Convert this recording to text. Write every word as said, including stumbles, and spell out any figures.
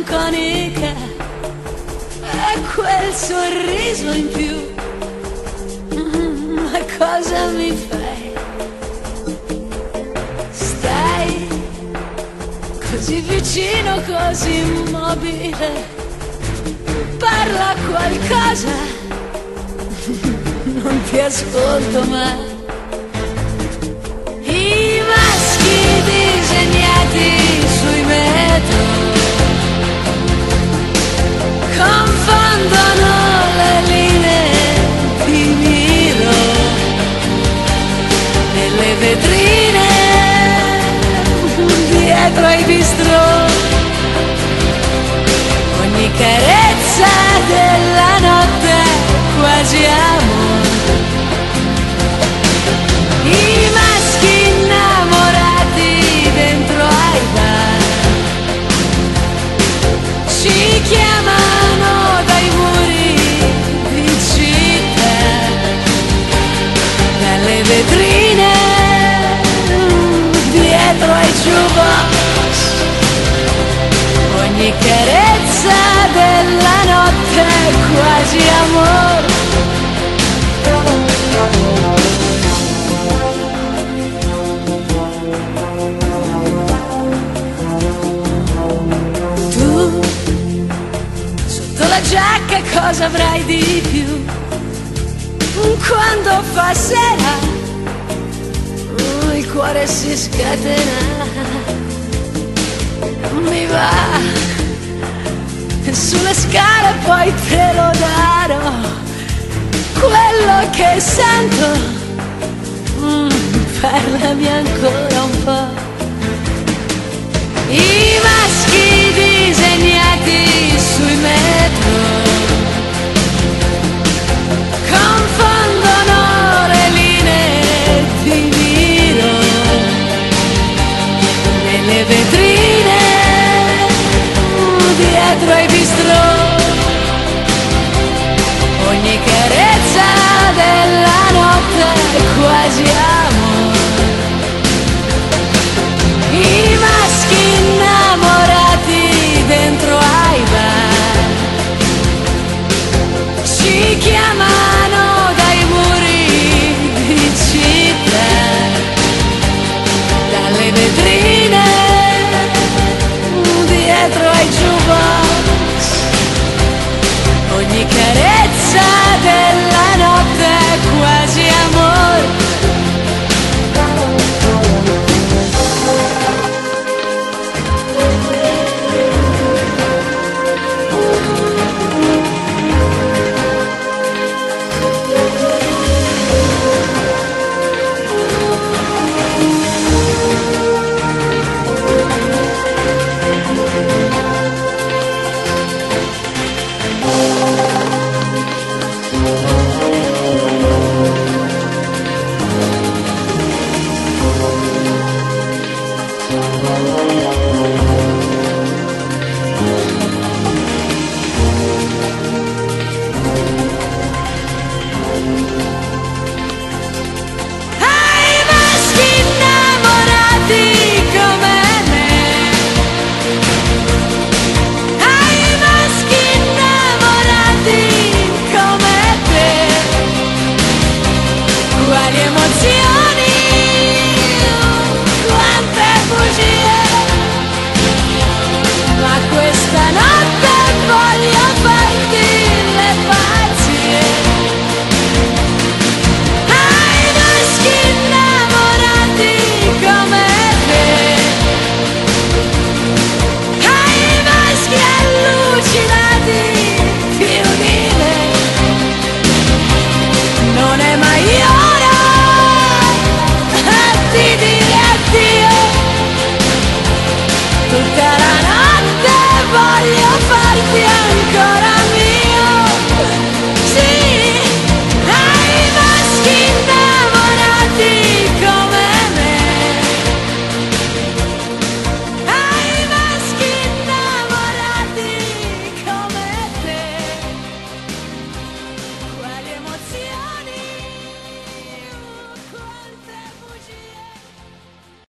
malinconica e quel sorriso in più. Mm, ma cosa mi fai? Stai così vicino, così immobile. Parla qualcosa, non ti ascolto mai. I maschi disegnati sui metro confondono le linee di miro nelle vetrine dietro ai bistrò. Ogni carezza della notte quasi amore. I maschi innamorati dentro ai bar ci chiamano dai muri di città, dalle vetrine dietro ai jukebox. Ogni carezza della notte quasi amore. Tu sotto la giacca cosa avrai di più? Quando fa sera il cuore si scatena. Mi va sulle scale, poi te lo darò. Quello che sento, mm, parlami ancora un po'. I maschi disegnati sui metro confondono le linee di miro nelle vetrine dietro ai bistrò. Ogni carezza della notte quasi amore. I maschi innamorati dentro ai bar ci chiamano dai muri di città, dalle vetrine dietro ai jukebox. Ogni carezza della notte quasi amore. Tutta la